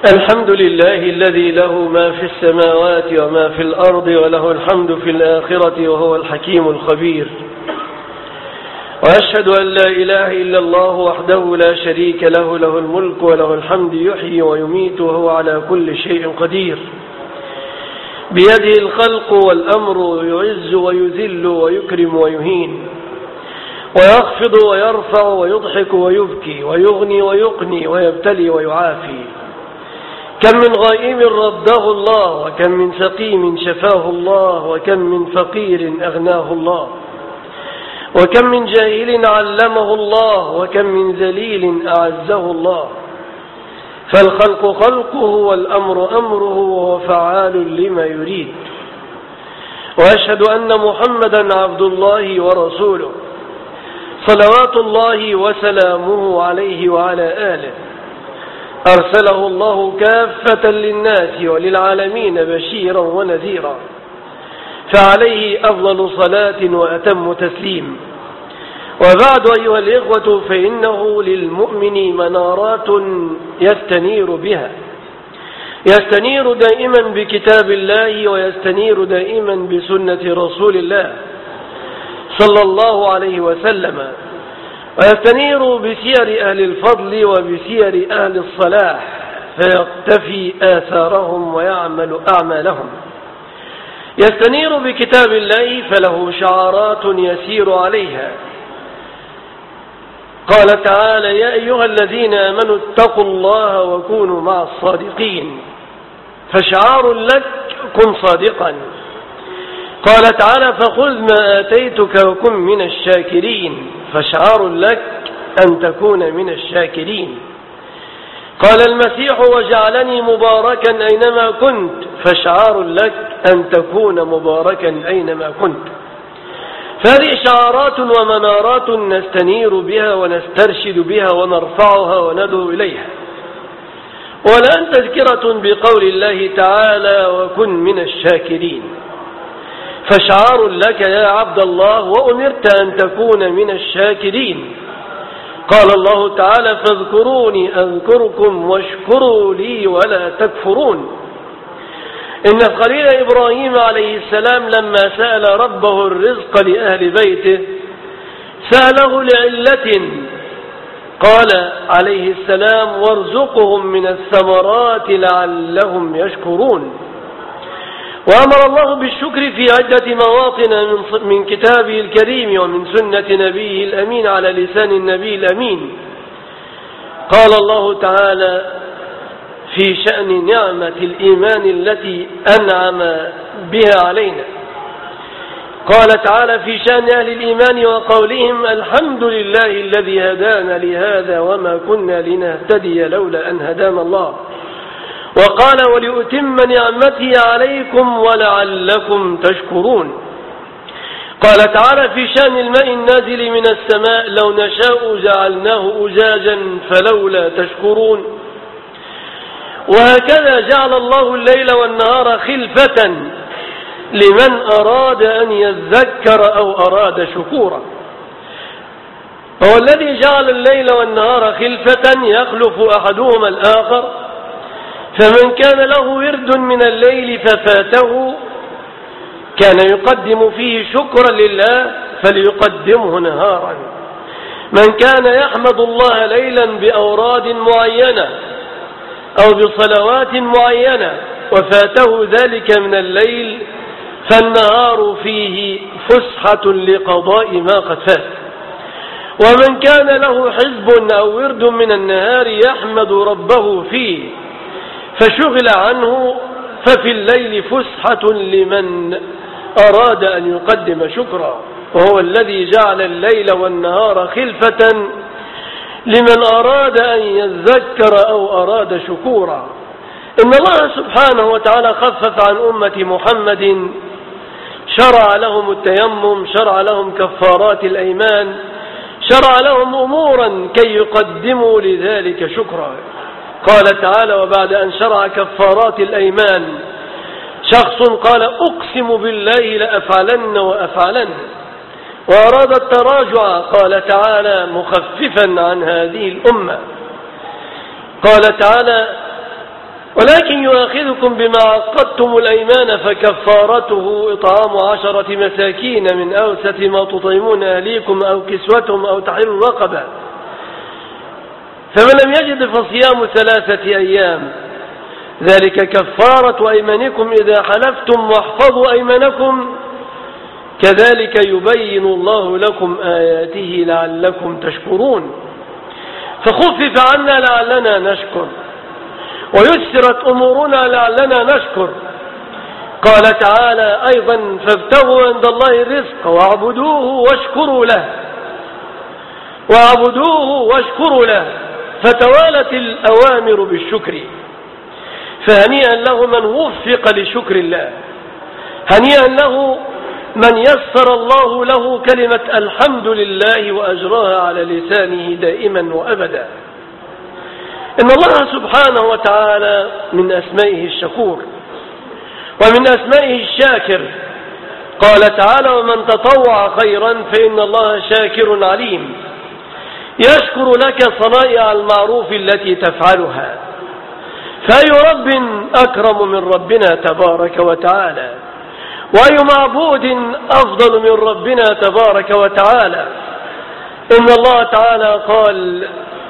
الحمد لله الذي له ما في السماوات وما في الأرض وله الحمد في الآخرة وهو الحكيم الخبير. وأشهد أن لا إله إلا الله وحده لا شريك له، له الملك وله الحمد، يحيي ويميت وهو على كل شيء قدير. بيده الخلق والأمر، يعز ويذل ويكرم ويهين، ويخفض ويرفع ويضحك ويبكي ويغني ويقني ويبتلي ويعافي. كم من غائم رده الله، وكم من سقيم شفاه الله، وكم من فقير أغناه الله، وكم من جاهل علمه الله، وكم من ذليل أعزه الله. فالخلق خلقه والأمر أمره، وهو فعال لما يريد. وأشهد أن محمدا عبد الله ورسوله، صلوات الله وسلامه عليه وعلى آله. أرسله الله كافة للناس وللعالمين بشيرا ونذيرا، فعليه أفضل صلاة وأتم تسليم. وبعد أيها الإخوة، فإنه للمؤمن منارات يستنير بها، يستنير دائما بكتاب الله، ويستنير دائما بسنة رسول الله صلى الله عليه وسلم، ويستنير بسير أهل الفضل وبسير أهل الصلاح، فيقتفي آثارهم ويعمل أعمالهم. يستنير بكتاب الله، فله شعارات يسير عليها. قال تعالى: يا أيها الذين آمنوا اتقوا الله وكونوا مع الصادقين. فشعار لك: كن صادقا. قال تعالى: فخذ ما آتيتك وكن من الشاكرين. فشعار لك أن تكون من الشاكرين. قال المسيح: وجعلني مباركا أينما كنت. فشعار لك أن تكون مباركا أينما كنت. فهذه شعارات ومنارات نستنير بها ونسترشد بها ونرفعها وندعو إليها. والآن تذكرة بقول الله تعالى: وكن من الشاكرين. فشعار لك يا عبد الله، وأمرت أن تكون من الشاكرين. قال الله تعالى: فاذكروني أذكركم واشكروا لي ولا تكفرون. إن الخليل إبراهيم عليه السلام لما سأل ربه الرزق لأهل بيته سأله لعلة. قال عليه السلام: وارزقهم من الثمرات لعلهم يشكرون. وأمر الله بالشكر في عدة مواطن من كتابه الكريم ومن سنة نبيه الأمين على لسان النبي الأمين. قال الله تعالى في شأن نعمة الإيمان التي أنعم بها علينا، قال تعالى في شأن أهل الإيمان وقولهم: الحمد لله الذي هدانا لهذا وما كنا لنهتدي لولا أن هدانا الله. وقال: ولأتم نعمتي عليكم ولعلكم تشكرون. قال تعالى في شأن الماء النازل من السماء: لو نشاء جعلناه أجاجا فلولا تشكرون. وهكذا جعل الله الليل والنهار خلفة لمن أراد أن يذكر أو أراد شكورا. هو الذي جعل الليل والنهار خلفة يخلف أحدهما الآخر، فمن كان له ورد من الليل ففاته كان يقدم فيه شكرا لله فليقدمه نهارا. من كان يحمد الله ليلا بأوراد معينة أو بصلوات معينة وفاته ذلك من الليل فالنهار فيه فسحة لقضاء ما قد فات. ومن كان له حزب أو ورد من النهار يحمد ربه فيه فشغل عنه ففي الليل فسحة لمن أراد أن يقدم شكرا. وهو الذي جعل الليل والنهار خلفة لمن أراد أن يذكر أو أراد شكورا. إن الله سبحانه وتعالى خفف عن أمة محمد، شرع لهم التيمم، شرع لهم كفارات الأيمان، شرع لهم أمورا كي يقدموا لذلك شكرا. قال تعالى: وبعد أن شرع كفارات الأيمان شخص قال: أقسم بالله لأفعلن وأفعلن، وأراد التراجع. قال تعالى مخففا عن هذه الأمة، قال تعالى: ولكن يؤاخذكم بما عقدتم الأيمان فكفارته إطعام 10 مساكين من أوسط ما تطعمون أهليكم أو كسوتهم أو تحرير رقبة، فمن لم يجد فصيام 3 أيام، ذلك كفارة أيمانكم إذا حلفتم، واحفظوا أيمانكم، كذلك يبين الله لكم آياته لعلكم تشكرون. فخفف عنا لعلنا نشكر، ويسرت أمورنا لعلنا نشكر. قال تعالى أيضا فابتغوا عند الله الرزق واعبدوه واشكروا له، فتوالت الأوامر بالشكر. فهنيئا له من وفق لشكر الله، هنيئا له من يسر الله له كلمة الحمد لله وأجراها على لسانه دائما وأبدا. إن الله سبحانه وتعالى من أسمائه الشكور ومن أسمائه الشاكر. قال تعالى ومن تطوع خيرا فإن الله شاكر عليم، يشكر لك صنائع المعروف التي تفعلها. فأي رب أكرم من ربنا تبارك وتعالى، وأي معبود أفضل من ربنا تبارك وتعالى. إن الله تعالى قال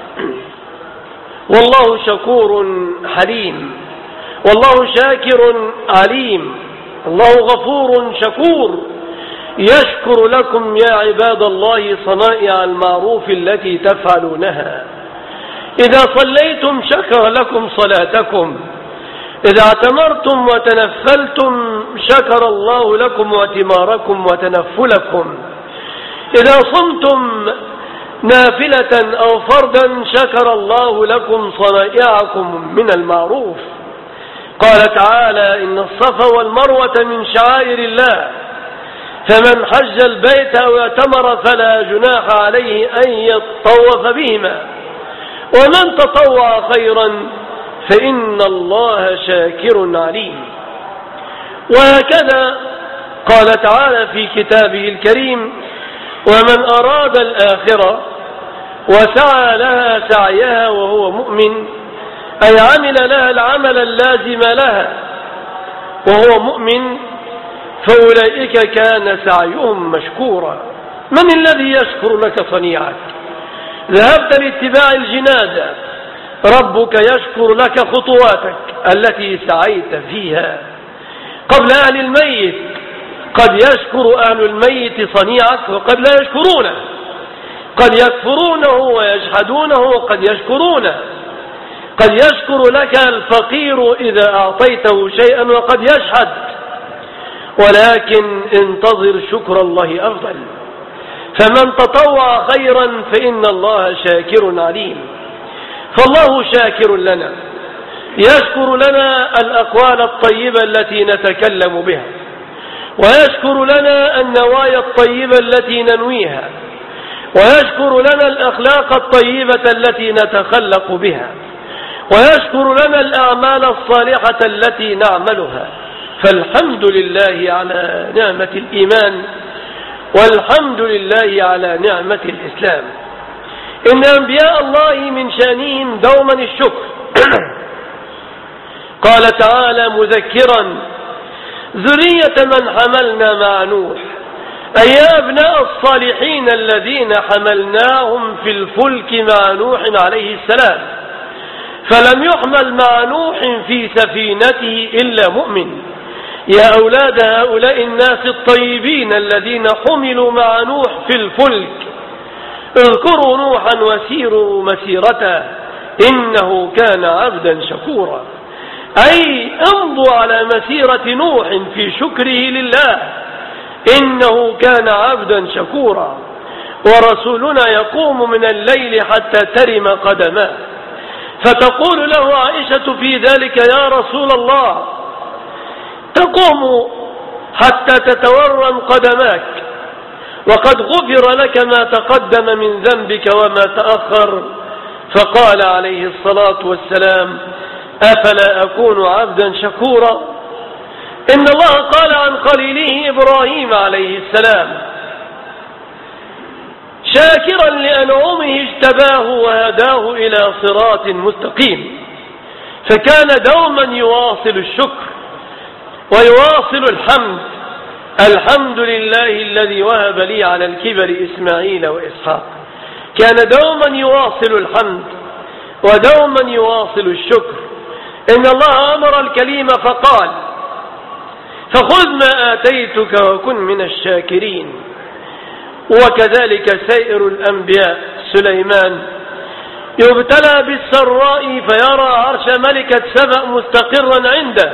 والله شكور حليم، والله شاكر عليم، الله غفور شكور، يشكر لكم يا عباد الله صنائع المعروف التي تفعلونها. إذا صليتم شكر لكم صلاتكم، إذا اعتمرتم وتنفلتم شكر الله لكم اعتماركم وتنفلكم، إذا صمتم نافلة أو فردا شكر الله لكم صنائعكم من المعروف. قال تعالى إن الصفا والمروة من شعائر الله، فمن حج البيت أو اعتمر فلا جناح عليه أن يطوف بهما، ومن تطوع خيرا فإن الله شاكر عليم. وهكذا قال تعالى في كتابه الكريم ومن أراد الآخرة وسعى لها سعيها وهو مؤمن، أي عمل لها العمل اللازم لها وهو مؤمن، فأولئك كان سعيهم مشكورا. من الذي يشكر لك صنيعك؟ ذهبت لاتباع الجنازة، ربك يشكر لك خطواتك التي سعيت فيها. قبل أهل الميت قد يشكر أهل الميت صنيعك وقد لا يشكرونه، قد يكفرونه ويجحدونه وقد يشكرونه. قد يشكر لك الفقير إذا أعطيته شيئا وقد يشحد، ولكن انتظر شكر الله أفضل. فمن تطوع خيرا فإن الله شاكر عليم. فالله شاكر لنا، يشكر لنا الأقوال الطيبة التي نتكلم بها، ويشكر لنا النوايا الطيبة التي ننويها، ويشكر لنا الأخلاق الطيبة التي نتخلق بها، ويشكر لنا الأعمال الصالحة التي نعملها. فالحمد لله على نعمة الإيمان، والحمد لله على نعمة الإسلام. إن أنبياء الله من شأنهم دوما الشكر. قال تعالى مذكرا ذرية من حملنا مع نوح، أي يا أبناء الصالحين الذين حملناهم في الفلك مع نوح عليه السلام، فلم يحمل مع نوح في سفينته إلا مؤمن. يا أولاد هؤلاء الناس الطيبين الذين حملوا مع نوح في الفلك، اذكروا نوحا وسيروا مسيرته إنه كان عبدا شكورا. أي امضوا على مسيرة نوح في شكره لله، إنه كان عبدا شكورا. ورسولنا يقوم من الليل حتى ترم قدماه، فتقول له عائشة في ذلك يا رسول الله تقوم حتى تتورم قدماك وقد غفر لك ما تقدم من ذنبك وما تأخر؟ فقال عليه الصلاة والسلام أفلا أكون عبدا شكورا؟ إن الله قال عن خليله إبراهيم عليه السلام شاكرا لأنعمه اجتباه وهداه إلى صراط مستقيم. فكان دوما يواصل الشكر ويواصل الحمد. الحمد لله الذي وهب لي على الكبر إسماعيل وإسحاق. كان دوما يواصل الحمد ودوما يواصل الشكر. إن الله أمر الكليم فقال: فخذ ما آتيتك وكن من الشاكرين. وكذلك سائر الأنبياء. سليمان يبتلى بالسراء فيرى عرش ملكة سبأ مستقرا عنده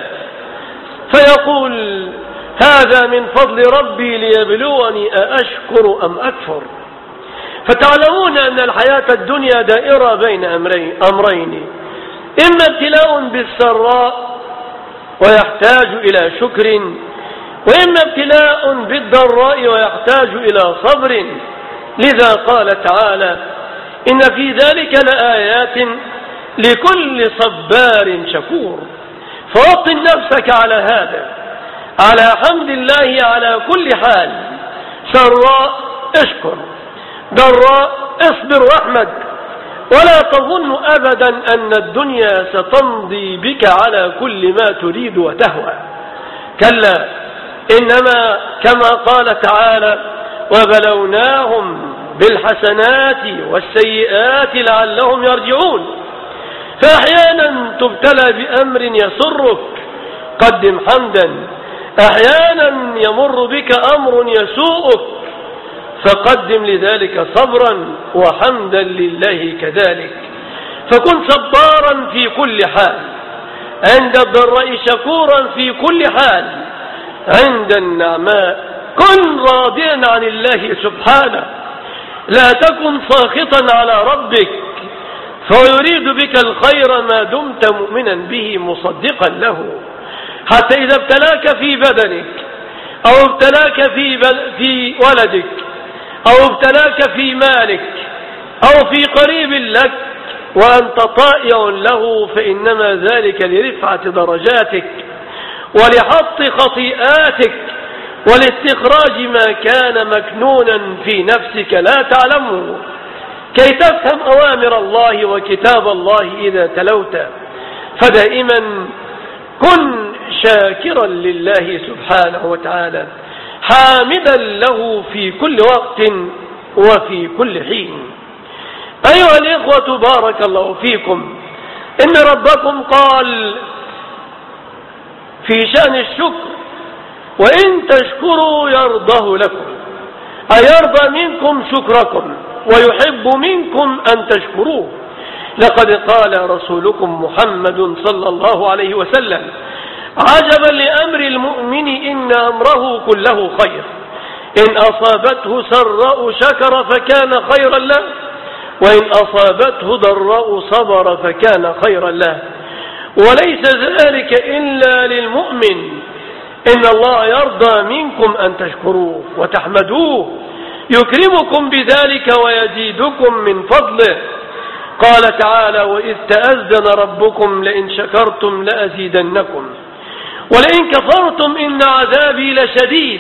فيقول: هذا من فضل ربي ليبلوني أأشكر أم أكفر. فتعلمون أن الحياة الدنيا دائرة بين أمرين: إما ابتلاء بالسراء ويحتاج إلى شكر، وإما ابتلاء بالضراء ويحتاج إلى صبر. لذا قال تعالى: إن في ذلك لآيات لكل صبار شكور. فوطن نفسك على هذا، على حمد الله على كل حال. سراء اشكر، ضراء اصبر واحمد، ولا تظن أبدا أن الدنيا ستمضي بك على كل ما تريد وتهوى. كلا، إنما كما قال تعالى: وبلوناهم بالحسنات والسيئات لعلهم يرجعون. فأحيانا تبتلى بأمر يسرك، قدم حمدا. أحيانا يمر بك أمر يسوءك، فقدم لذلك صبرا وحمدا لله كذلك. فكن صبارا في كل حال، عند الضراء شكورا في كل حال، عند النعماء كن راضيا عن الله سبحانه. لا تكن ساخطا على ربك، فيريد بك الخير ما دمت مؤمنا به مصدقا له. حتى إذا ابتلاك في بدنك أو ابتلاك في ولدك أو ابتلاك في مالك أو في قريب لك وأنت طائع له، فإنما ذلك لرفعة درجاتك ولحط خطيئاتك ولاستخراج ما كان مكنونا في نفسك لا تعلمه، كي تفهم أوامر الله وكتاب الله إذا تلوت. فدائما كن شاكرا لله سبحانه وتعالى، حامدا له في كل وقت وفي كل حين. أيها الإخوة، بارك الله فيكم، إن ربكم قال في شأن الشكر: وإن تشكروا يرضه لكم، أيرضى منكم شكركم ويحب منكم أن تشكروه. لقد قال رسولكم محمد صلى الله عليه وسلم: عجبا لأمر المؤمن إن أمره كله خير، إن أصابته سراء شكر فكان خيرا له، وإن أصابته ضراء صبر فكان خيرا له. وليس ذلك إلا للمؤمن. إن الله يرضى منكم أن تشكروه وتحمدوه، يكرمكم بذلك ويزيدكم من فضله. قال تعالى: وإذ تأذن ربكم لئن شكرتم لأزيدنكم ولئن كفرتم إن عذابي لشديد.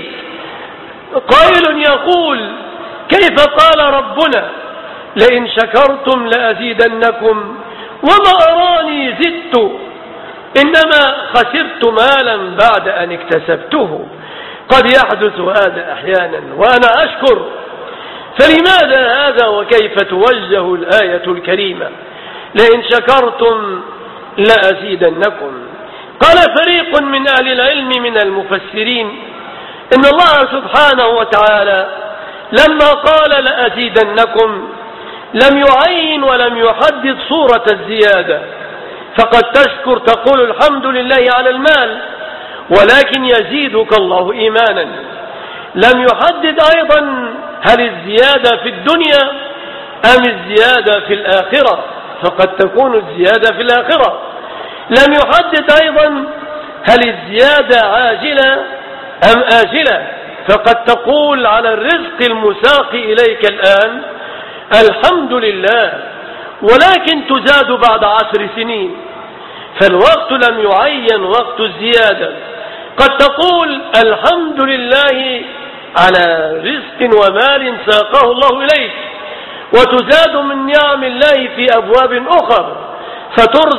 قائل يقول: كيف قال ربنا لئن شكرتم لأزيدنكم وما أراني زدت، إنما خسرت مالا بعد أن اكتسبته؟ قد يحدث هذا أحيانا وأنا أشكر. فلماذا هذا وكيف توجه الآية الكريمة لئن شكرتم لأزيدنكم؟ قال فريق من أهل العلم من المفسرين إن الله سبحانه وتعالى لما قال لأزيدنكم لم يعين ولم يحدد صورة الزيادة. فقد تشكر تقول الحمد لله على المال، ولكن يزيدك الله إيمانا. لم يحدد أيضا هل الزيادة في الدنيا أم الزيادة في الآخرة، فقد تكون الزيادة في الآخرة. لم يحدد أيضا هل الزيادة عاجلة أم آجلة، فقد تقول على الرزق المساق إليك الآن الحمد لله، ولكن تزاد بعد 10 سنين. فالوقت لم يعين وقت الزيادة. قد تقول الحمد لله على رزق ومال ساقه الله إليك، وتزاد من نعم الله في أبواب أخرى، فترزق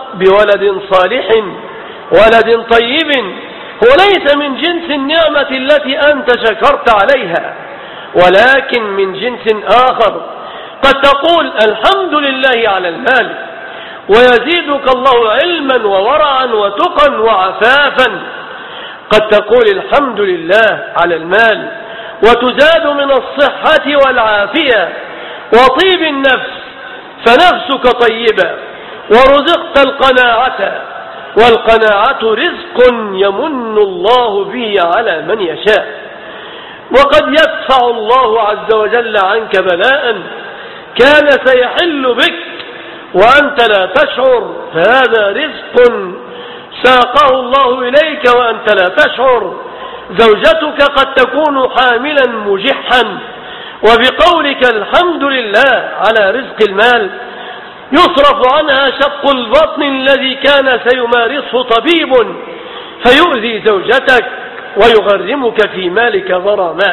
بولد صالح ولد طيب هو ليس من جنس النعمة التي أنت شكرت عليها، ولكن من جنس آخر. قد تقول الحمد لله على المال ويزيدك الله علما وورعا وتقا وعفافا. قد تقول الحمد لله على المال وتزاد من الصحة والعافية وطيب النفس، فنفسك طيبة ورزقت القناعة، والقناعة رزق يمن الله به على من يشاء. وقد يدفع الله عز وجل عنك بلاء كان سيحل بك وأنت لا تشعر، فهذا رزق ساقه الله إليك وأنت لا تشعر. زوجتك قد تكون حاملا مجحا، وبقولك الحمد لله على رزق المال يصرف عنها شق البطن الذي كان سيمارسه طبيب فيؤذي زوجتك ويغرمك في مالك غرامات.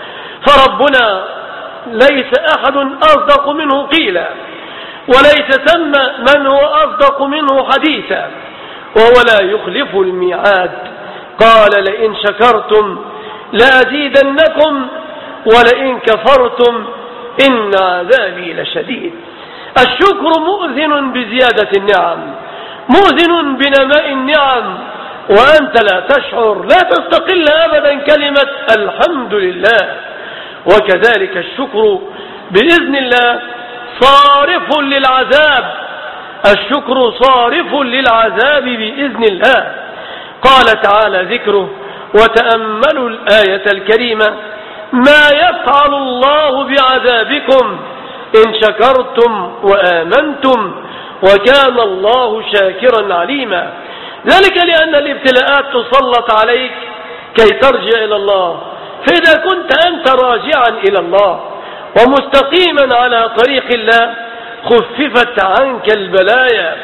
فربنا ليس أحد أصدق منه قيلا، وليس ثم من هو أصدق منه حديثا، وهو لا يخلف الميعاد. قال لئن شكرتم لأزيدنكم ولئن كفرتم إن عذابي لشديد. الشكر مؤذن بزيادة النعم، مؤذن بنماء النعم، وأنت لا تشعر، لا تستقل أبدا كلمة الحمد لله. وكذلك الشكر بإذن الله صارف للعذاب، الشكر صارف للعذاب بإذن الله. قال تعالى ذكره وتأملوا الآية الكريمة: ما يفعل الله بعذابكم إن شكرتم وآمنتم وكان الله شاكرا عليما. ذلك لأن الابتلاءات تسلط عليك كي ترجع إلى الله، فإذا كنت أنت راجعا إلى الله ومستقيما على طريق الله خففت عنك البلايا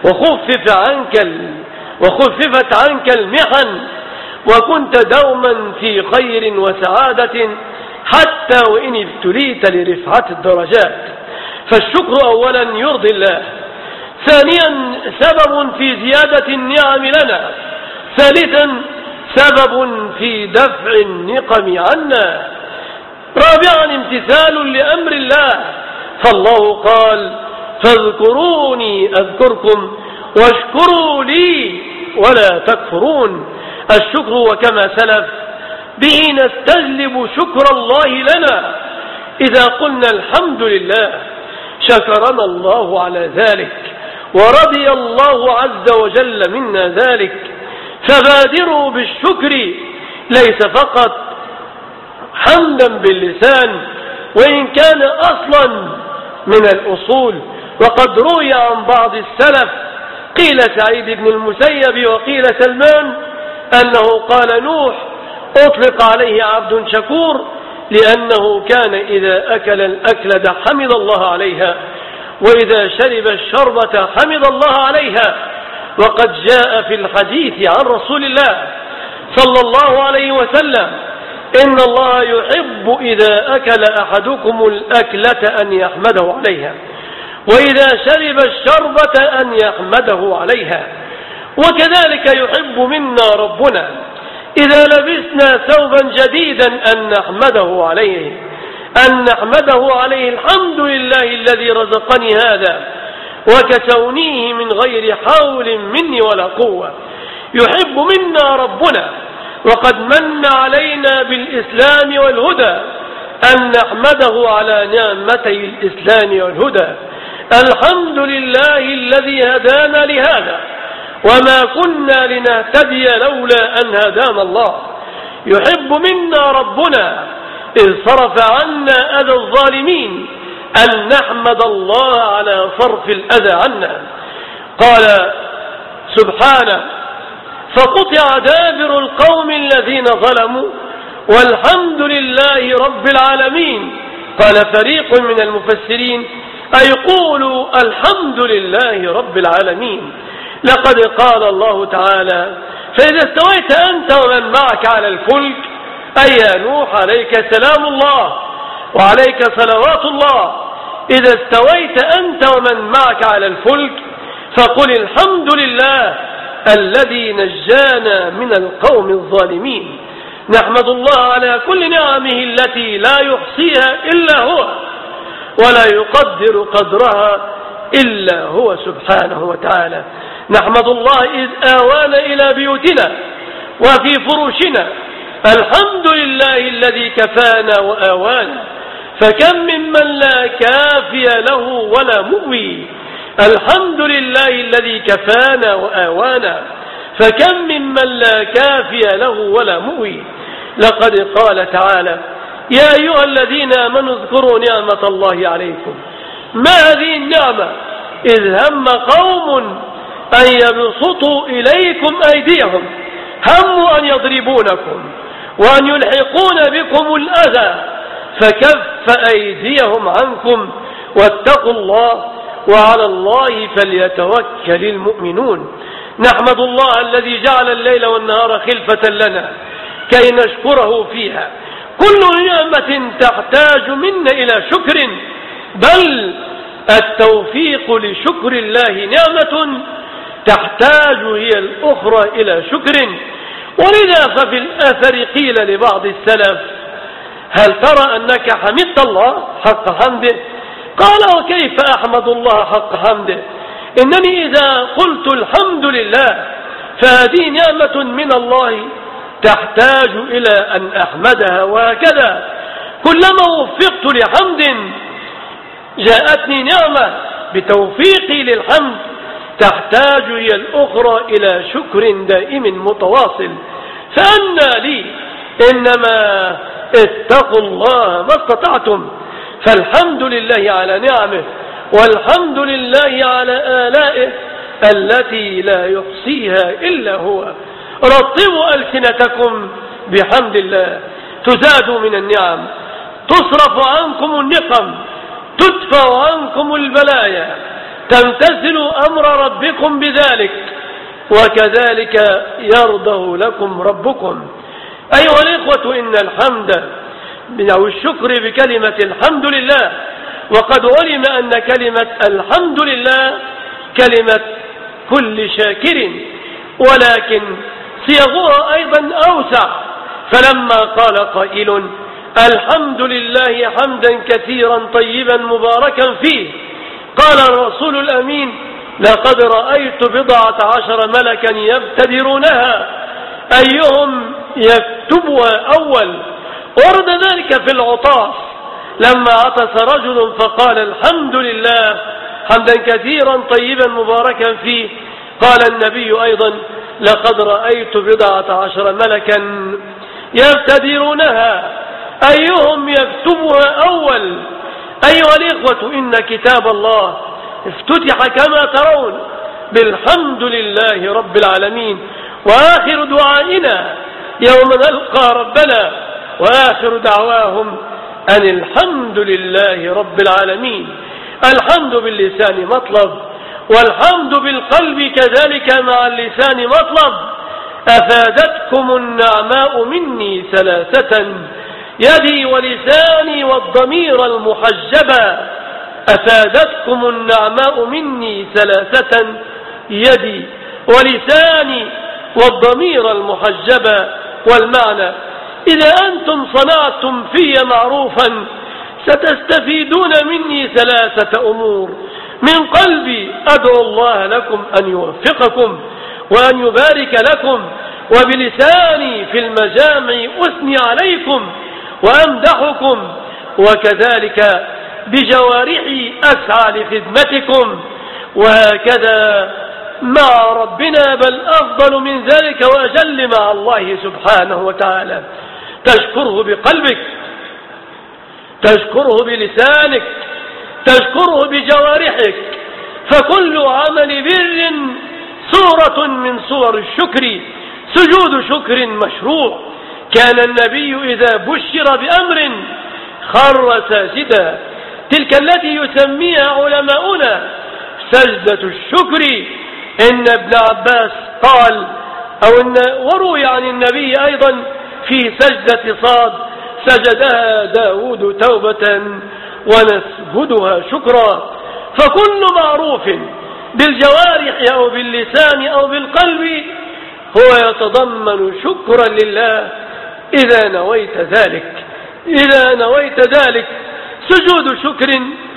وخففت عنك المحن، وكنت دوما في خير وسعادة حتى وإن ابتليت لرفعة الدرجات. فالشكر أولا يرضي الله، ثانيا سبب في زيادة النعم لنا، ثالثا سبب في دفع النقم عنا، رابعا امتثال لأمر الله. فالله قال: فاذكروني أذكركم واشكروا لي ولا تكفرون. الشكر وكما سلف به نستجلب شكر الله لنا. إذا قلنا الحمد لله شكرنا الله على ذلك ورضي الله عز وجل منا ذلك. فبادروا بالشكر ليس فقط حمدا باللسان، وإن كان أصلا من الأصول. وقد روي عن بعض السلف، قيل سعيد بن المسيب وقيل سلمان، أنه قال نوح أطلق عليه عبد شكور لأنه كان إذا أكل الأكلة حمد الله عليها، وإذا شرب الشربة حمد الله عليها. وقد جاء في الحديث عن رسول الله صلى الله عليه وسلم: إن الله يحب إذا أكل أحدكم الأكلة أن يحمده عليها، وإذا شرب الشربة أن يحمده عليها. وكذلك يحب منا ربنا إذا لبسنا ثوبا جديدا أن نحمده عليه الحمد لله الذي رزقني هذا وكسونيه من غير حول مني ولا قوة. يحب منا ربنا وقد من علينا بالإسلام والهدى أن نحمده على نعمتي الإسلام والهدى. الحمد لله الذي هدانا لهذا وما كنا لنهتدي لولا أن هدانا الله. يحب منا ربنا إذ صرف عنا أذى الظالمين أن نحمد الله على صرف الأذى عنا. قال سبحانه: فقطع دابر القوم الذين ظلموا والحمد لله رب العالمين. قال فريق من المفسرين: أي قولوا الحمد لله رب العالمين. لقد قال الله تعالى: فإذا استويت أنت ومن معك على الفلك، أي يا نوح عليك سلام الله وعليك صلوات الله، إذا استويت أنت ومن معك على الفلك فقل الحمد لله الذي نجانا من القوم الظالمين. نحمد الله على كل نعمه التي لا يحصيها إلا هو ولا يقدر قدرها إلا هو سبحانه وتعالى. نحمد الله إذ آوانا إلى بيوتنا وفي فروشنا. الحمد لله الذي كفانا وآوانا، فكم ممن لا كافي له ولا مؤوي. الحمد لله الذي كفانا وآوانا، فكم ممن لا كافي له ولا مؤوي. لقد قال تعالى: يا أيها الذين آمنوا اذكروا نعمة الله عليكم. ما هذه النعمة؟ إذ هم قوم أن يبسطوا إليكم أيديهم، هموا أن يضربونكم وأن يلحقون بكم الأذى، فكف أيديهم عنكم واتقوا الله وعلى الله فليتوكل المؤمنون. نحمد الله الذي جعل الليل والنهار خلفة لنا كي نشكره فيها. كل نعمة تحتاج منا إلى شكر، بل التوفيق لشكر الله نعمة تحتاج هي الأخرى إلى شكر. ولذا ففي الأثر قيل لبعض السلف: هل ترى أنك حمدت الله حق حمده؟ قال: وكيف أحمد الله حق حمده؟ إنني إذا قلت الحمد لله فهذه نعمة من الله تحتاج إلى أن أحمدها، وهكذا كلما وفقت لحمد جاءتني نعمة بتوفيقي للحمد تحتاج هي الأخرى إلى شكر دائم متواصل. فأنى لي؟ إنما اتقوا الله ما استطعتم. فالحمد لله على نعمه، والحمد لله على آلائه التي لا يحصيها إلا هو. رطبوا ألسنتكم بحمد الله تزادوا من النعم، تصرف عنكم النقم، تدفع عنكم البلايا، تمتثلوا أمر ربكم بذلك، وكذلك يرضه لكم ربكم. أيها الإخوة، إن الحمد أو الشكر بكلمة الحمد لله، وقد علم أن كلمة الحمد لله كلمة كل شاكر، ولكن صيغها أيضا أوسع. فلما قال قائل: الحمد لله حمدا كثيرا طيبا مباركا فيه، قال الرسول الأمين: لقد رأيت 14 ملكا يبتدرونها أيهم يكتبها أول. ورد ذلك في العطاس لما عطس رجل فقال: الحمد لله حمدا كثيرا طيبا مباركا فيه، قال النبي أيضا: لقد رأيت 14 ملكا يبتدرونها أيهم يكتبها أول. أيها الإخوة، إن كتاب الله افتتح كما ترون بالحمد لله رب العالمين. وآخر دعائنا يوم نلقى ربنا وآخر دعواهم أن الحمد لله رب العالمين. الحمد باللسان مطلب، والحمد بالقلب كذلك مع اللسان مطلب. أفادتكم النعماء مني ثلاثة: يدي ولساني والضمير المحجبا. أفادتكم النعماء مني ثلاثة: يدي ولساني والضمير المحجبا. والمعنى: إذا أنتم صنعتم في معروفا ستستفيدون مني 3 أمور. من قلبي أدعو الله لكم أن يوفقكم وأن يبارك لكم، وبلساني في المجامع أثني عليكم وأمدحكم، وكذلك بجوارحي أسعى لخدمتكم، وهكذا مع ربنا، بل أفضل من ذلك وأجل مع الله سبحانه وتعالى. تشكره بقلبك، تشكره بلسانك، تشكره بجوارحك. فكل عمل بر صورة من صور الشكر، سجود شكر مشروع. كان النبي إذا بشر بأمر خر ساجدا، تلك التي يسميها علماؤنا سجدة الشكر. إن ابن عباس قال وروي عن النبي أيضا في سجدة صاد: سجدها داود توبة ونسجدها شكرا. فكل معروف بالجوارح أو باللسان أو بالقلب هو يتضمن شكرا لله إذا نويت ذلك. إذا نويت ذلك سجود شكر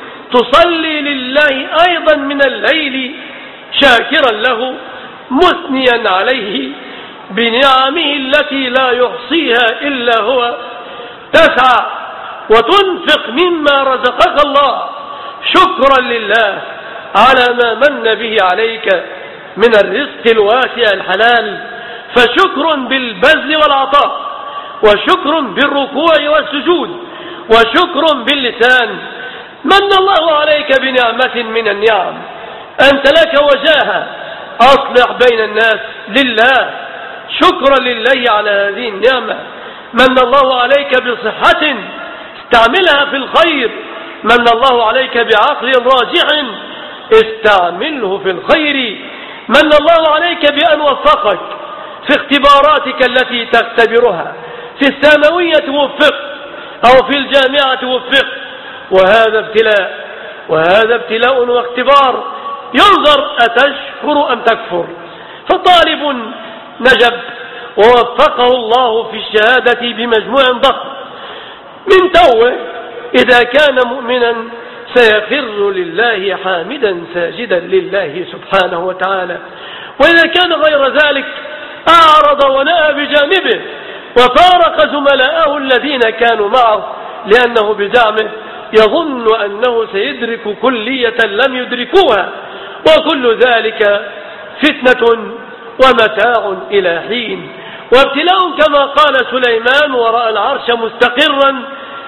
تصلي لله أيضا من الليل شاكرا له مثنيا عليه بنعمه التي لا يحصيها إلا هو، تسعى وتنفق مما رزقك الله شكرا لله على ما من به عليك من الرزق الواسع الحلال، فشكر بالبذل والعطاء، وشكر بالركوع والسجود، وشكر باللسان. من الله عليك بنعمة من النعم، أنت لك وجاهة، أصلح بين الناس لله شكرا لله على هذه النعمة. من الله عليك بصحة، استعملها في الخير. من الله عليك بعقل راجح، استعمله في الخير. من الله عليك بأن وفقك في اختباراتك التي تختبرها، في الثانوية وفقت أو في الجامعة وفقت، وهذا ابتلاء، وهذا ابتلاء واختبار، ينظر أتشكر أم تكفر. فطالب نجب ووفقه الله في الشهادة بمجموع ضخم من توه، إذا كان مؤمنا سيخر لله حامدا ساجدا لله سبحانه وتعالى، وإذا كان غير ذلك أعرض ونأى بجانبه وفارق زملاءه الذين كانوا معه، لأنه بزعمه يظن أنه سيدرك كلية لم يدركوها، وكل ذلك فتنة ومتاع إلى حين، وابتلاء كما قال سليمان وراء العرش مستقرا: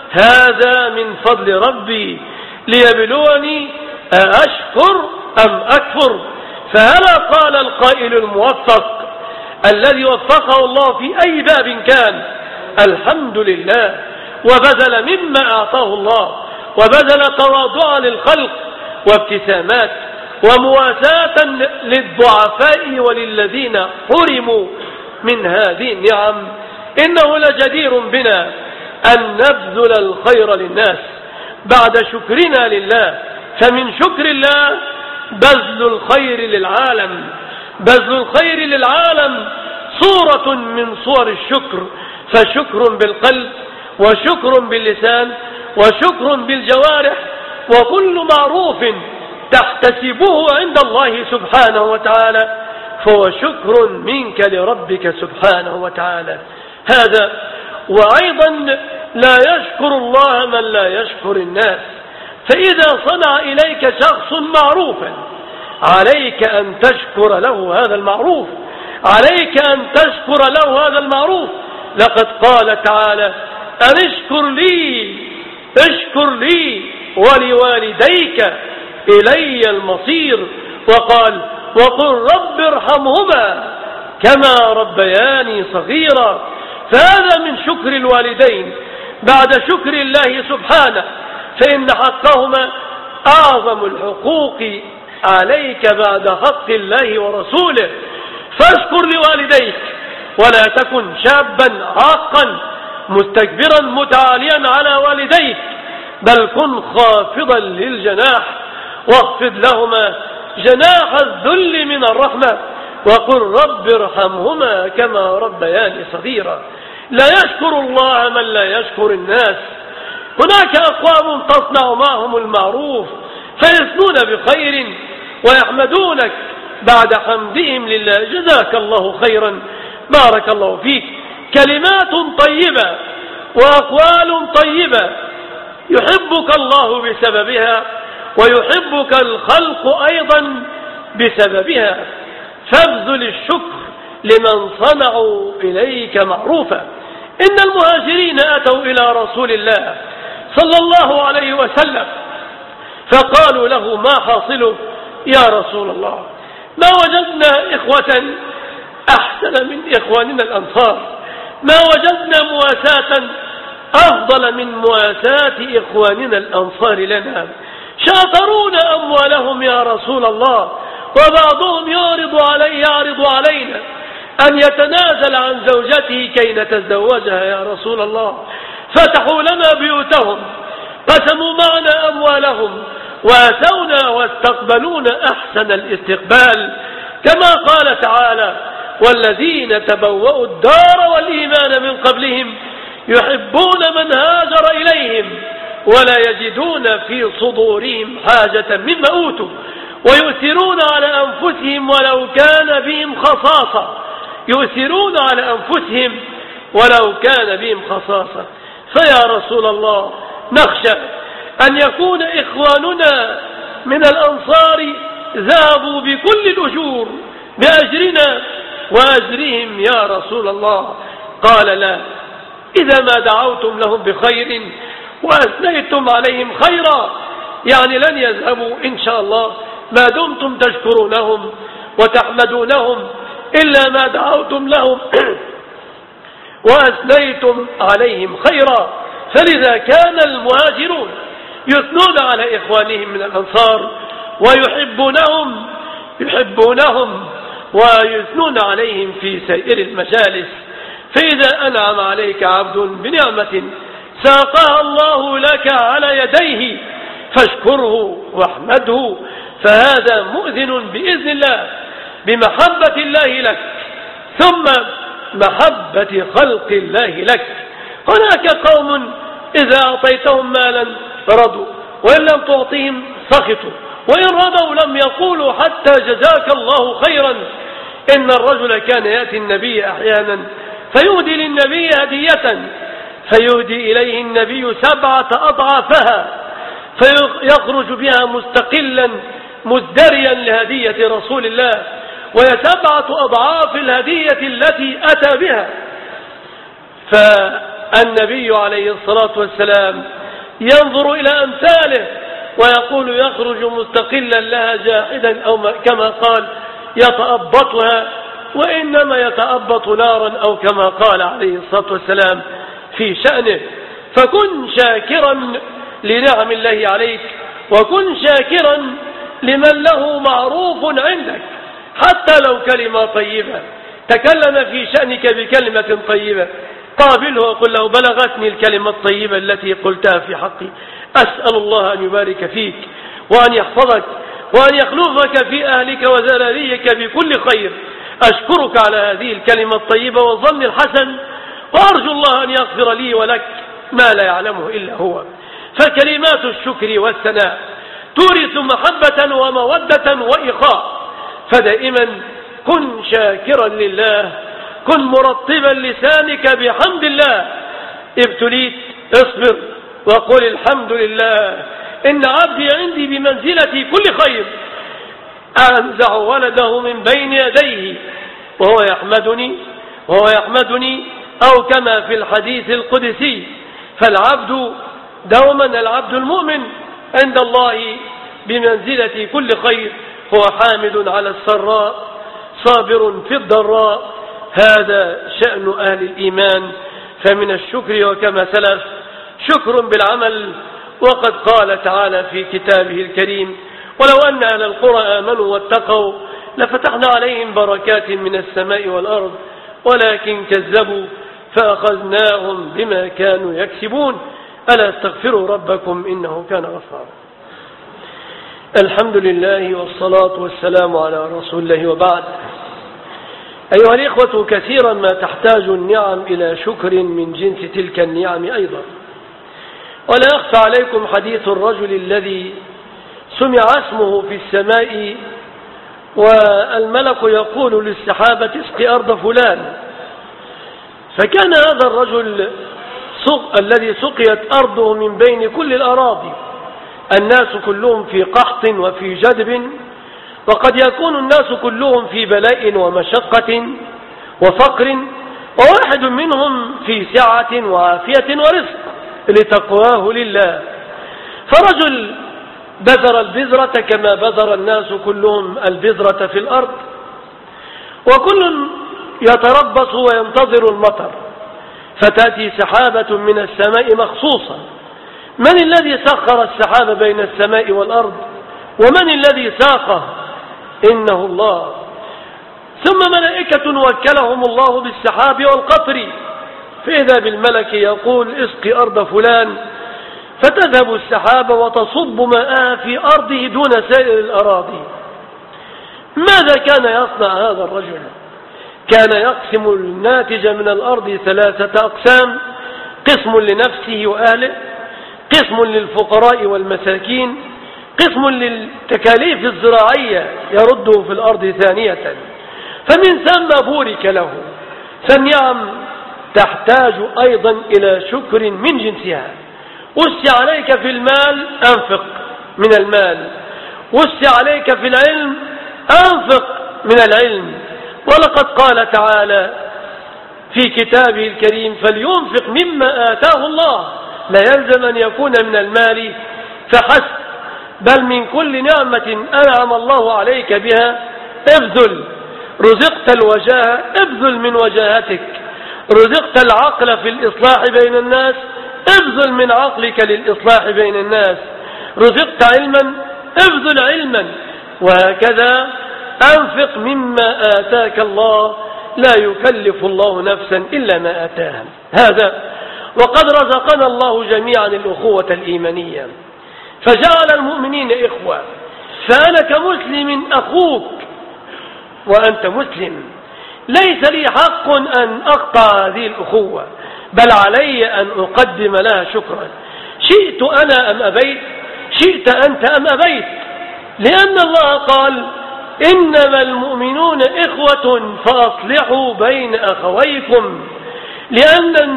هذا من فضل ربي ليبلوني أأشكر أم أكفر. فهلا قال القائل الموفق الذي وفقه الله في أي باب كان: الحمد لله، وبذل مما أعطاه الله، وبذل تواضعا للخلق وابتسامات ومواساة للضعفاء وللذين حرموا من هذه النعم. إنه لجدير بنا أن نبذل الخير للناس بعد شكرنا لله، فمن شكر الله بذل الخير للعالم. بذل الخير للعالم صورة من صور الشكر، فشكر بالقلب، وشكر باللسان، وشكر بالجوارح، وكل معروف تحتسبه عند الله سبحانه وتعالى فهو شكر منك لربك سبحانه وتعالى. هذا وأيضا لا يشكر الله من لا يشكر الناس. فإذا صنع إليك شخص معروفا عليك أن تشكر له هذا المعروف، عليك أن تشكر له هذا المعروف. لقد قال تعالى: أن اشكر لي، اشكر لي ولوالديك إلي المصير. وقال: وقل رب ارحمهما كما ربياني صغيرا. فهذا من شكر الوالدين بعد شكر الله سبحانه، فإن حقهما أعظم الحقوق عليك بعد حق الله ورسوله. فاشكر لوالديك، ولا تكن شابا عاقا مستكبرا متعاليا على والديك، بل كن خافضا للجناح، واخفض لهما جناح الذل من الرحمة، وقل رب ارحمهما كما ربياني صغيرا. لا يشكر الله من لا يشكر الناس. هناك أقوام تصنع معهم المعروف فيثنون بخير ويحمدونك بعد حمدهم لله. جزاك الله خيرا، بارك الله فيك. كلمات طيبة وأقوال طيبة يحبك الله بسببها، ويحبك الخلق أيضا بسببها. فابذل الشكر لمن صنعوا إليك معروفا. إن المهاجرين أتوا إلى رسول الله صلى الله عليه وسلم فقالوا له: ما حاصله يا رسول الله؟ ما وجدنا إخوة أحسن من إخواننا الأنصار، ما وجدنا مواساة أفضل من مواساة إخواننا الأنصار لنا. شاطرون أموالهم يا رسول الله، وبعضهم يعرض علينا أن يتنازل عن زوجته كي نتزوجها يا رسول الله. فتحوا لنا بيوتهم، قسموا معنا أموالهم، وأتونا واستقبلون أحسن الاستقبال، كما قال تعالى: والذين تبوأوا الدار والإيمان من قبلهم يحبون من هاجر إليهم ولا يجدون في صدورهم حاجة مما أوتوا ويؤثرون على أنفسهم ولو كان بهم خصاصة. يؤثرون على أنفسهم ولو كان بهم خصاصة. فيا رسول الله، نخشى أن يكون إخواننا من الأنصار ذهبوا بكل الأجور بأجرنا وأجرهم يا رسول الله. قال: لا، إذا ما دعوتم لهم بخير وأثنيتم عليهم خيرا يعني لن يذهبوا إن شاء الله ما دمتم تشكرونهم وتحمدونهم إلا ما دعوتم لهم وأثنيتم عليهم خيرا. فلذا كان المهاجرون يثنون على إخوانهم من الأنصار ويحبونهم ويثنون عليهم في سائر المجالس. فإذا أنعم عليك عبد بنعمة ساقها الله لك على يديه فاشكره واحمده، فهذا مؤذن بإذن الله بمحبة الله لك ثم محبة خلق الله لك. هناك قوم إذا أعطيتهم مالا رضوا، وإن لم تعطيهم سخطوا، وإن رضوا لم يقولوا حتى جزاك الله خيرا. إن الرجل كان يأتي النبي أحيانا فيهدي للنبي هدية فيهدي إليه النبي 7 أضعافها فيخرج بها مستقلا مزدريا لهدية رسول الله، وهي 7 أضعاف الهدية التي أتى بها. فالنبي عليه الصلاة والسلام ينظر إلى أمثاله ويقول: يخرج مستقلا لها جاحدا، أو كما قال يتأبطها، وإنما يتأبط نارا، أو كما قال عليه الصلاة والسلام في شأنه. فكن شاكرا لنعم الله عليك، وكن شاكرا لمن له معروف عندك، حتى لو كلمة طيبة تكلم في شأنك بكلمة طيبة قابله وقل له: بلغتني الكلمة الطيبة التي قلتها في حقي، أسأل الله أن يبارك فيك وأن يحفظك وأن يخلفك في أهلك وذراريك بكل خير. أشكرك على هذه الكلمة الطيبة والظن الحسن، وأرجو الله أن يغفر لي ولك ما لا يعلمه إلا هو. فكلمات الشكر والثناء تورث محبة ومودة وإخاء. فدائما كن شاكرا لله، كن مرطبا لسانك بحمد الله. ابتليت اصبر وقل: الحمد لله، إن عبدي عندي بمنزلة كل خير، أنزع ولده من بين يديه وهو يحمدني، أو كما في الحديث القدسي: فالعبد دوما العبد المؤمن عند الله بمنزلة كل خير، هو حامد على السراء صابر في الضراء. هذا شأن أهل الإيمان. فمن الشكر وكما سلف شكر بالعمل. وقد قال تعالى في كتابه الكريم: ولو أن أهل القرى آمنوا واتقوا لفتحنا عليهم بركات من السماء والأرض ولكن كذبوا فأخذناهم بما كانوا يكسبون. ألا استغفروا ربكم إنه كان غفارا. الحمد لله والصلاة والسلام على رسول الله، وبعد. أيها الإخوة، كثيرا ما تحتاج النعم إلى شكر من جنس تلك النعم أيضا. ولا أخفى عليكم حديث الرجل الذي سمع اسمه في السماء والملك يقول للسحابة: اسقي أرض فلان. فكان هذا الرجل الذي سقيت أرضه من بين كل الأراضي، الناس كلهم في قحط وفي جدب، وقد يكون الناس كلهم في بلاء ومشقة وفقر، وواحد منهم في سعة وعافية ورزق لتقواه لله. فرجل بذر البذرة كما بذر الناس كلهم البذرة في الأرض، وكل يتربص وينتظر المطر، فتأتي سحابة من السماء مخصوصة. من الذي سخر السحاب بين السماء والأرض؟ ومن الذي ساقه؟ إنه الله. ثم ملائكة وكلهم الله بالسحاب والقطر، فإذا بالملك يقول: اسقي أرض فلان، فتذهب السحاب وتصب ماءها في أرضه دون سائر الأراضي. ماذا كان يصنع هذا الرجل؟ كان يقسم الناتج من الأرض 3 أقسام: قسم لنفسه وأهله، قسم للفقراء والمساكين، قسم للتكاليف الزراعية يرده في الأرض ثانية. فمن ثم بورك له. فالنعم تحتاج أيضا إلى شكر من جنسها. وسع عليك في المال، أنفق من المال. وسع عليك في العلم، أنفق من العلم. ولقد قال تعالى في كتابه الكريم: فلينفق مما آتاه الله. لا يلزم أن يكون من المال فحسب، بل من كل نعمة أنعم الله عليك بها ابذل. رزقت الوجاهة، ابذل من وجاهتك. رزقت العقل في الإصلاح بين الناس، ابذل من عقلك للإصلاح بين الناس. رزقت علما، ابذل علما. وهكذا أنفق مما آتاك الله، لا يكلف الله نفسا إلا ما آتاها. هذا وقد رزقنا الله جميعا الأخوة الإيمانية، فجعل المؤمنين إخوة. فأنا كمسلم أخوك وأنت مسلم، ليس لي حق أن أقطع هذه الأخوة، بل علي أن أقدم لها شكرا، شئت أنا أم أبيت، شئت أنت أم أبيت. لأن الله قال: إنما المؤمنون إخوة فأصلحوا بين أخويكم. لأن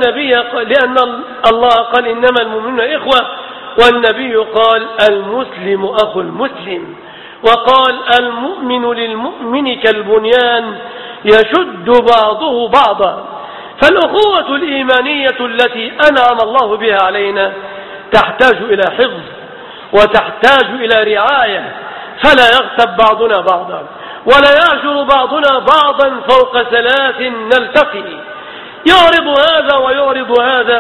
الله قال: إنما المؤمنون إخوة، والنبي قال: المسلم أخو المسلم، وقال: المؤمن للمؤمن كالبنيان يشد بعضه بعضا. فالأخوة الإيمانية التي أنعم الله بها علينا تحتاج إلى حفظ وتحتاج إلى رعاية، فلا يغتب بعضنا بعضا، ولا يعجر بعضنا بعضا فوق 3 نلتقي، يعرض هذا ويعرض هذا،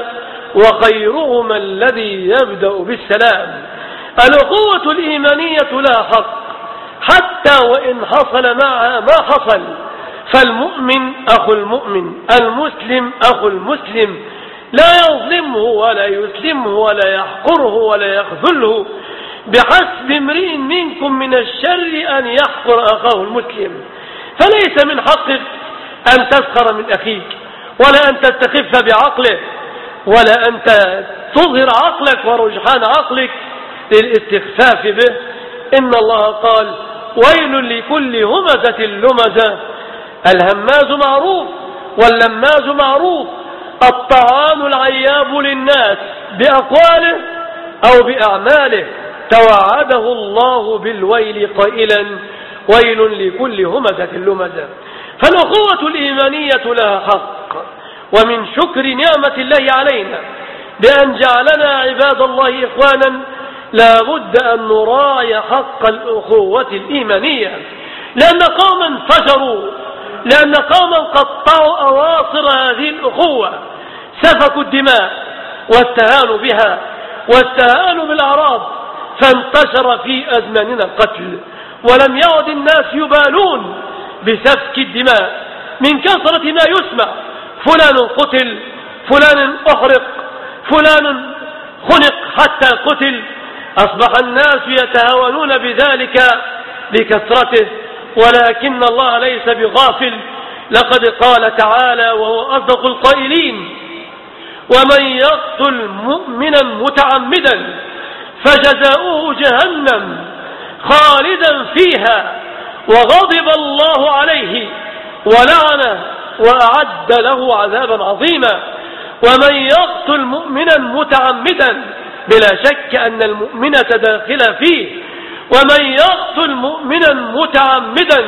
وخيرهما الذي يبدأ بالسلام. الأخوة الإيمانية لا حق حتى وإن حصل معها ما حصل. فالمؤمن أخو المؤمن، المسلم أخو المسلم، لا يظلمه ولا يسلمه ولا يحقره ولا يخذله. بحسب امرئ منكم من الشر أن يحقر أخاه المسلم. فليس من حقك أن تسخر من أخيك، ولا أن تستخف بعقله، ولا أن تظهر عقلك ورجحان عقلك للاستخفاف به. إن الله قال: ويل لكل همزة لمزة. الهماز معروف واللماز معروف، الطعان العياب للناس بأقواله أو بأعماله. توعده الله بالويل قائلا: ويل لكل همزة لمزة. فالأخوة الإيمانية لها حق. ومن شكر نعمة الله علينا بأن جعلنا عباد الله إخوانا لا بد أن نراعي حق الأخوة الإيمانية، لأن قوما فجروا، لأن قوما قطعوا أواصر هذه الأخوة، سفكوا الدماء واستهانوا بها واستهانوا بالأعراض، فانتشر في أزماننا القتل، ولم يعد الناس يبالون بسفك الدماء من كثرة ما يسمع: فلان قتل، فلان أحرق، فلان خنق حتى قتل. أصبح الناس يتهاونون بذلك بكثرته، ولكن الله ليس بغافل. لقد قال تعالى وهو أصدق القائلين: ومن يقتل مؤمنا متعمدا فجزاؤه جهنم خالدا فيها وغضب الله عليه ولعنه وأعد له عذابا عظيما. ومن يقتل مؤمنا متعمدا، بلا شك أن المؤمنة داخلة فيه، ومن يقتل مؤمنا متعمدا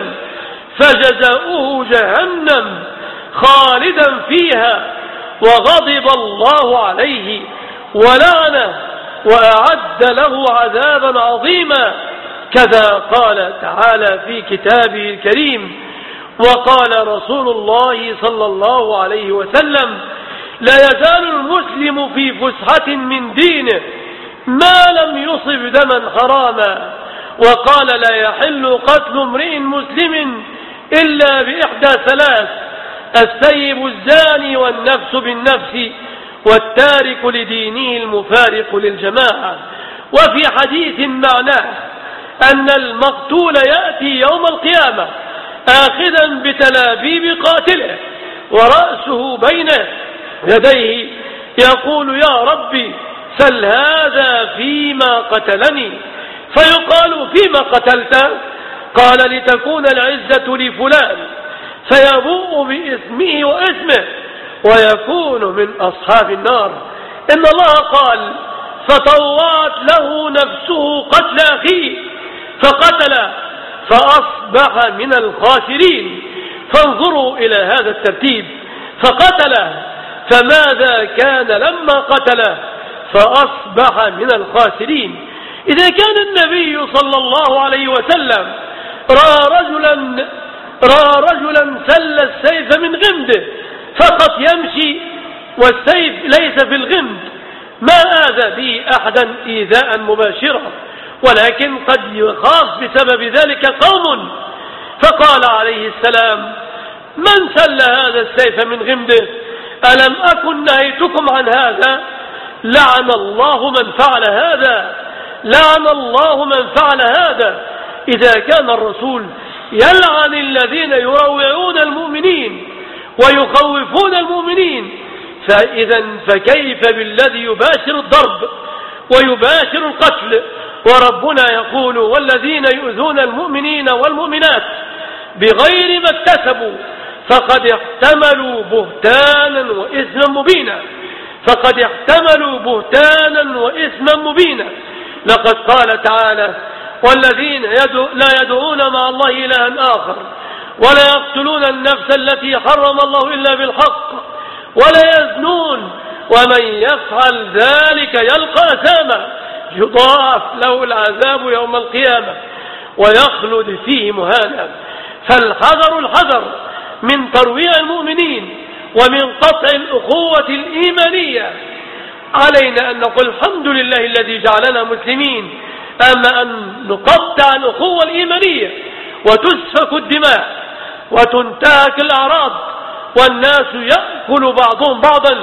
فجزاؤه جهنم خالدا فيها وغضب الله عليه ولعنه وأعد له عذابا عظيما. كذا قال تعالى في كتابه الكريم. وقال رسول الله صلى الله عليه وسلم: لا يزال المسلم في فسحة من دينه ما لم يصب دما حراما. وقال: لا يحل قتل امرئ مسلم إلا بإحدى 3: السيب الزاني والنفس بالنفس والتارك لدينه المفارق للجماعة. وفي حديث معناه أن المقتول يأتي يوم القيامة آخذا بتلابيب قاتله ورأسه بين يديه يقول: يا ربي سل هذا فيما قتلني. فيقال: فيما قتلت؟ قال: لتكون العزة لفلان، فيبوء بإثمه وإثمه ويكون من أصحاب النار. إن الله قال: فطوعت له نفسه قتل أخيه فقتل فأصبح من الخاسرين. فانظروا إلى هذا الترتيب: فقتله، فماذا كان لما قتله؟ فأصبح من الخاسرين. إذا كان النبي صلى الله عليه وسلم رأى رجلا سل السيف من غمده فقط يمشي والسيف ليس في الغمد، ما آذى به أحدا إيذاء مباشرا، ولكن قد يخاف بسبب ذلك قوم. فقال عليه السلام: من سل هذا السيف من غمده؟ ألم أكن نهيتكم عن هذا؟ لعن الله من فعل هذا، لعن الله من فعل هذا. إذا كان الرسول يلعن الذين يروعون المؤمنين ويخوفون المؤمنين، فكيف بالذي يباشر الضرب ويباشر القتل؟ وربنا يقول: والذين يؤذون المؤمنين والمؤمنات بغير ما اكتسبوا فقد احتملوا بهتانا وإثما مبينا، فقد احتملوا بهتانا وإثما مبينا. لقد قال تعالى: والذين لا يدعون مع الله إلها آخر ولا يقتلون النفس التي حرم الله إلا بالحق ولا يزنون ومن يفعل ذلك يلقى أثاما يضاعف له العذاب يوم القيامة ويخلد فيه مهانا. فالحذر الحذر من ترويع المؤمنين ومن قطع الأخوة الإيمانية. علينا أن نقول: الحمد لله الذي جعلنا مسلمين. أما أن نقطع الأخوة الإيمانية وتسفك الدماء وتنتهك الأعراض والناس يأكل بعضهم بعضا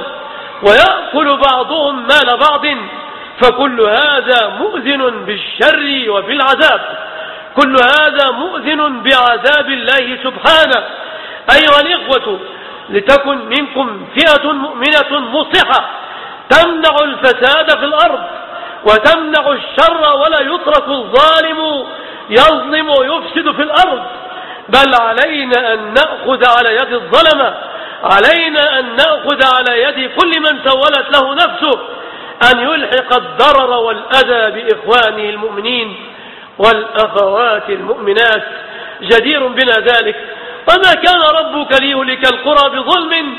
ويأكل بعضهم مال بعض، فكل هذا مؤذن بالشر وبالعذاب، كل هذا مؤذن بعذاب الله سبحانه. أيها الإخوة، لتكن منكم فئة مؤمنة مصلحة تمنع الفساد في الأرض وتمنع الشر، ولا يترك الظالم يظلم ويفسد في الأرض، بل علينا أن نأخذ على يد الظلمة، علينا أن نأخذ على يد كل من سولت له نفسه أن يلحق الضرر والأذى بإخوانه المؤمنين والأخوات المؤمنات. جدير بنا ذلك. وما كان ربك ليهلك القرى بظلم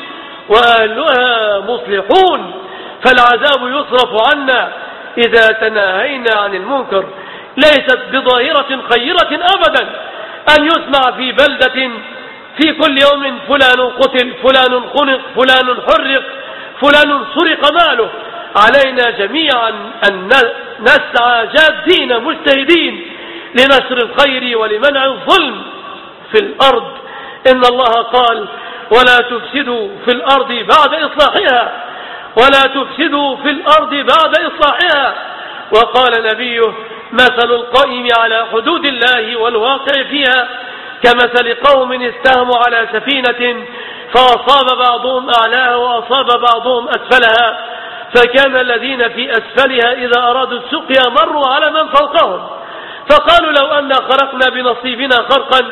وأهلها مصلحون، فالعذاب يصرف عنا إذا تناهينا عن المنكر. ليست بظاهرة خيرة أبدا أن يسمع في بلدة في كل يوم فلان قتل، فلان خنق، فلان حرق، فلان سرق ماله. علينا جميعا أن نسعى جادين مجتهدين لنشر الخير ولمنع الظلم في الأرض. إن الله قال: ولا تفسدوا في الأرض بعد إصلاحها، ولا تفسدوا في الأرض بعد إصلاحها. وقال نبيه: مثل القائم على حدود الله والواقع فيها كمثل قوم استهموا على سفينة فأصاب بعضهم أعلاها وأصاب بعضهم أسفلها، فكان الذين في أسفلها إذا أرادوا السقيا مروا على من فوقهم فقالوا: لو أن خرقنا بنصيبنا خرقا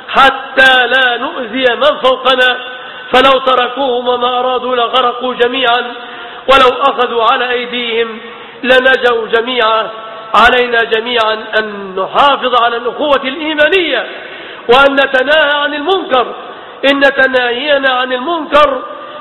حتى لا نؤذي من فوقنا، فلو تركوهم وما أرادوا لغرقوا جميعا، ولو أخذوا على أيديهم لنجوا جميعا. علينا جميعا أن نحافظ على الأخوة الإيمانية وأن نتناهى عن المنكر. إن تناهينا عن المنكر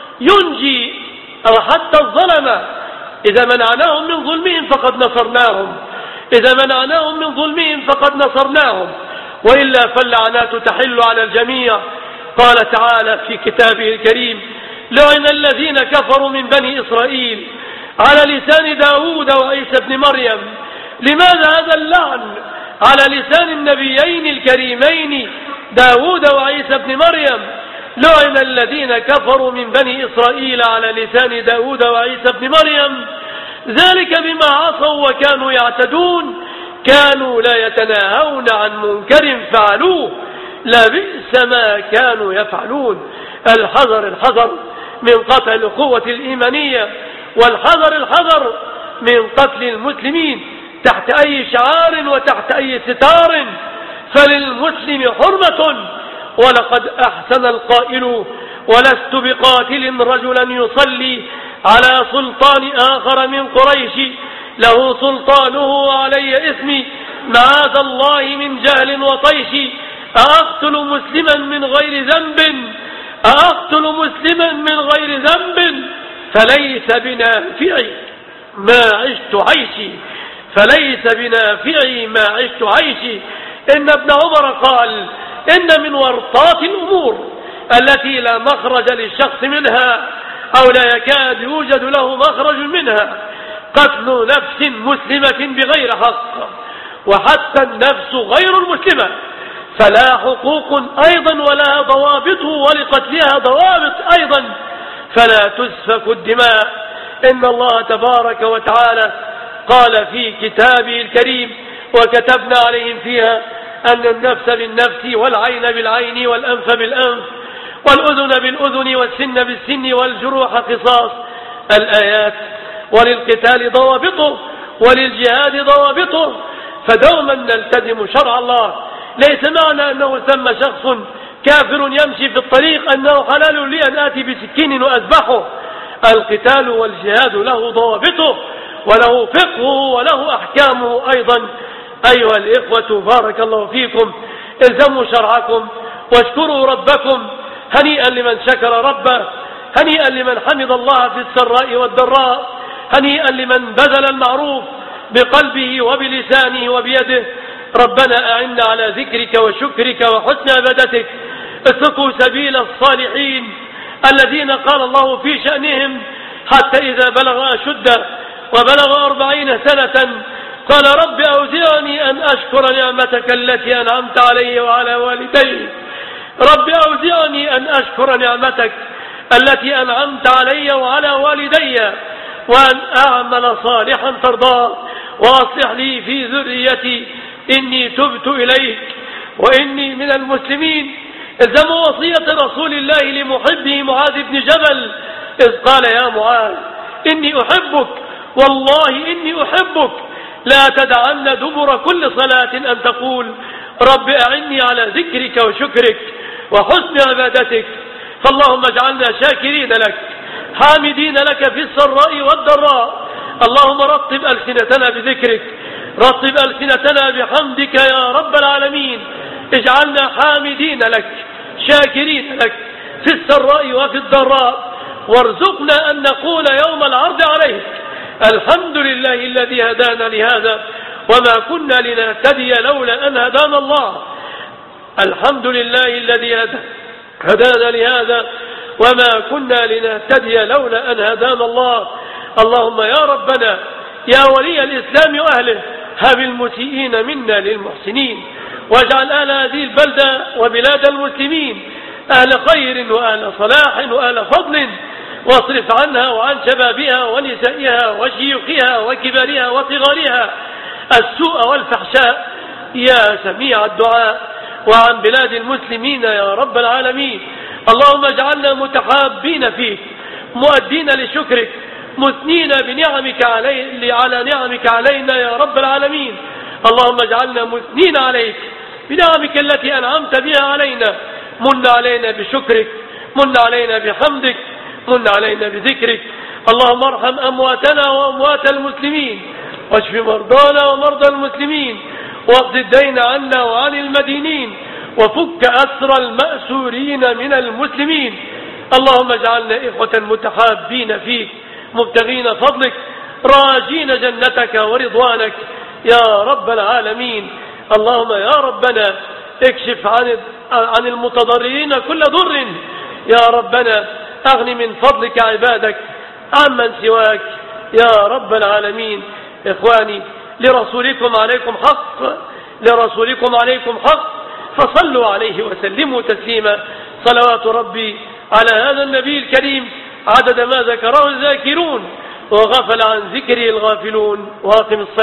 ينجي حتى الظلمة. إذا منعناهم من ظلمهم فقد نصرناهم، إذا منعناهم من ظلمهم فقد نصرناهم، وإلا فاللعنات تحل على الجميع. قال تعالى في كتابه الكريم: لعن الذين كفروا من بني إسرائيل على لسان داود وعيسى بن مريم. لماذا هذا اللعن على لسان النبيين الكريمين داود وعيسى بن مريم؟ لعن الذين كفروا من بني إسرائيل على لسان داود وعيسى بن مريم ذلك بما عصوا وكانوا يعتدون كانوا لا يتناهون عن منكر فعلوه لبئس ما كانوا يفعلون. الحذر من قتل الأخوة الإيمانية، والحذر من قتل المسلمين تحت أي شعار وتحت أي ستار، فللمسلم حرمة. ولقد أحسن القائل ولست بقاتل رجلا يصلي على سلطان آخر من قريش له سلطانه علي اسمي معاذ الله من جهل وطيش. أقتل مسلما من غير ذنب فليس بنافعي ما عشت عيشي. إن ابن عمر قال إن من ورطات الأمور التي لا مخرج للشخص منها أو لا يكاد يوجد له مخرج منها قتل نفس مسلمة بغير حق، وحتى النفس غير المسلمة فلا حقوق أيضا ولها ضوابط، ولقتلها ضوابط أيضا، فلا تسفك الدماء. إن الله تبارك وتعالى قال في كتابه الكريم وكتبنا عليهم فيها أن النفس بالنفس والعين بالعين والأنف بالأنف والأذن بالأذن والسن بالسن والجروح قصاص الآيات. وللقتال ضوابطه وللجهاد ضوابطه، فدوما نلتزم شرع الله. ليس معنى أنه ثم شخص كافر يمشي في الطريق أنه حلال لي أن آتي بسكين وأذبحه. القتال والجهاد له ضوابطه وله فقهه وله أحكامه أيضا. أيها الإخوة بارك الله فيكم، الزموا شرعكم واشكروا ربكم. هنيئا لمن شكر ربه، هنيئا لمن حمد الله في السراء والضراء، هنيئا لمن بذل المعروف بقلبه وبلسانه وبيده. ربنا أعنا على ذكرك وشكرك وحسن عبادتك. اسلكوا سبيل الصالحين الذين قال الله في شأنهم حتى إذا بلغ أشده وبلغ 40 سنة قال رب أوزعني أن أشكر نعمتك التي أنعمت علي وعلى والدي. رب أوزعني أن أشكر نعمتك التي أنعمت علي وعلى والدي وأن أعمل صالحا ترضاه وأصلح لي في ذريتي إني تبت إليك وإني من المسلمين. الزموا وصية رسول الله لمحبه معاذ بن جبل إذ قال يا معاذ إني أحبك والله إني أحبك لا تدعن دبر كل صلاة أن تقول رب أعني على ذكرك وشكرك وحسن عبادتك. فاللهم اجعلنا شاكرين لك حامدين لك في السراء والضراء. اللهم رطب ألسنتنا بذكرك، رطب ألسنتنا بحمدك يا رب العالمين. اجعلنا حامدين لك شاكرين لك في السراء وفي الضراء، وارزقنا أن نقول يوم العرض عليك الحمد لله الذي هدانا لهذا وما كنا لنهتدي لولا أن هدانا الله. الحمد لله الذي هدانا لهذا وما كنا لنهتدي لولا أن هدانا الله. اللهم يا ربنا يا ولي الإسلام وأهله هب المسيئين منا للمحسنين، واجعل أهل هذه البلدة وبلاد المسلمين أهل خير وأهل صلاح وأهل فضل، واصرف عنها وعن شبابها ونسائها وشيوخها وكبارها وصغارها السوء والفحشاء يا سميع الدعاء، وعن بلاد المسلمين يا رب العالمين. اللهم اجعلنا متحابين فيك مؤدين لشكرك مثنين بنعمك على نعمك علينا يا رب العالمين. اللهم اجعلنا مثنين عليك بنعمك التي أنعمت بها علينا. من علينا بشكرك، من علينا بحمدك، من علينا بذكرك. اللهم ارحم أمواتنا وأموات المسلمين، واشف مرضانا ومرضى المسلمين، واقض الدين عنا وعن المدينين، وفك أسر المأسورين من المسلمين. اللهم اجعلنا إخوة متحابين فيك مبتغين فضلك راجين جنتك ورضوانك يا رب العالمين. اللهم يا ربنا اكشف عن المتضررين كل ضر يا ربنا. أغن من فضلك عبادك عمن سواك يا رب العالمين. إخواني لرسولكم عليكم حق، فصلوا عليه وسلموا تسليما. صلوات ربي على هذا النبي الكريم عدد ما ذكره الذاكرون وغفل عن ذكره الغافلون. واقم الصلاة.